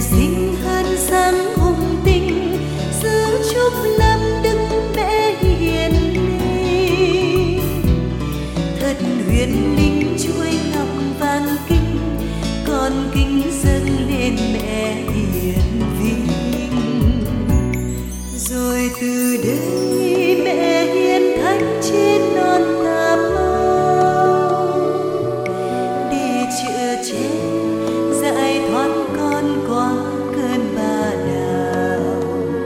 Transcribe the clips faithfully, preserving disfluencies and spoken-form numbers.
sinh hơn sáng hùng tinh, giữ chúc lâm đức mẹ hiền linh. Thật huyền linh chuỗi ngọc vàng kinh, con kính dâng lên mẹ hiền vinh. Rồi từ đây mẹ hiền thánh trên non Cà Mau, đi chữa che giải thoát con qua cơn bà đào.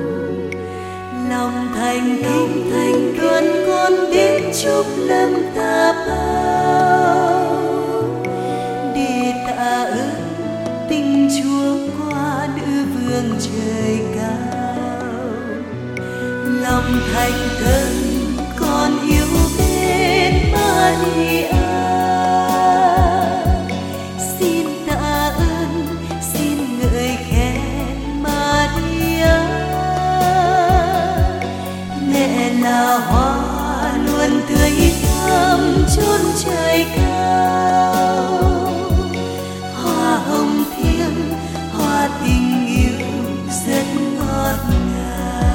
Lòng thành kính thành đoàn con đến chúc lâm Cà Mau, đi tạ ơn tình Chúa qua nữ vương trời cao. Lòng thành thân con yêu mến Maria, xin tạ ơn xin ngợi khen Maria. Mẹ là hoa luôn tươi thắm chốn trời cao, hoa hồng thiêng hoa tình yêu rất ngọt ngào.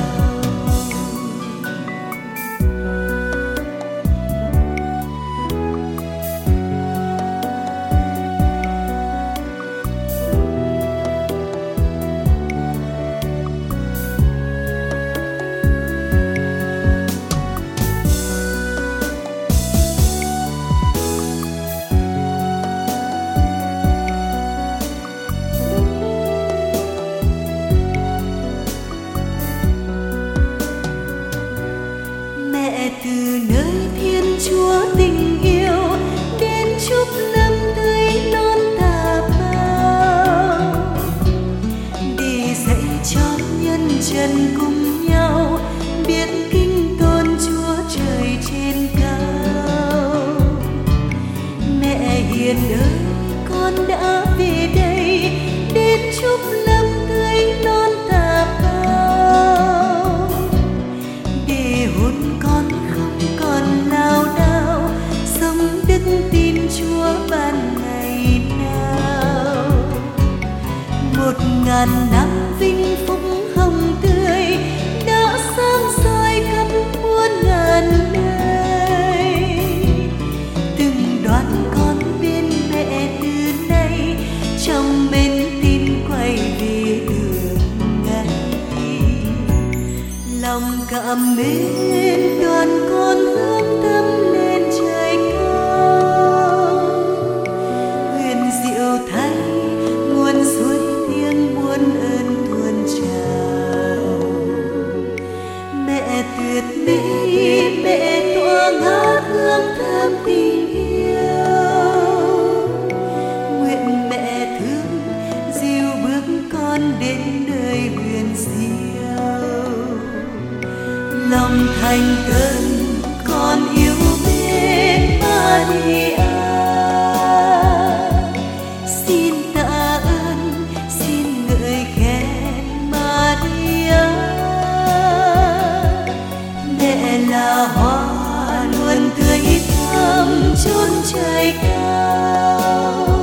Từ nơi Thiên Chúa tình yêu đến chúc lâm tươi non Cà Mau, để dạy cho nhân dân cùng nhau biết kính tôn Chúa trời trên cao. Mẹ hiền ơi, con đã về đây đến chúc lâm tươi non Cà Mau, để hồn con còn lao đao sống đức tin Chúa ban ngày nào. Một ngàn năm vinh phúc hồng tươi đã sáng soi khắp muôn ngàn nơi. Từng đoàn con bên mẹ từ nay trong bên tin quay về đường ngày. Lòng cảm mến đoàn con hướng tâm lên trời cao, huyền diệu thay nguồn suối thiêng muôn ơn tuôn trào. Mẹ tuyệt mỹ mẹ tỏa ngát hương thơm tình yêu, nguyện mẹ thương dìu bước con đến nơi huyền diệu. Lòng thành cơn con yêu mến Maria, xin tạ ơn xin ngợi khen Maria. Mẹ là hoa luôn tươi thắm chốn trời cao,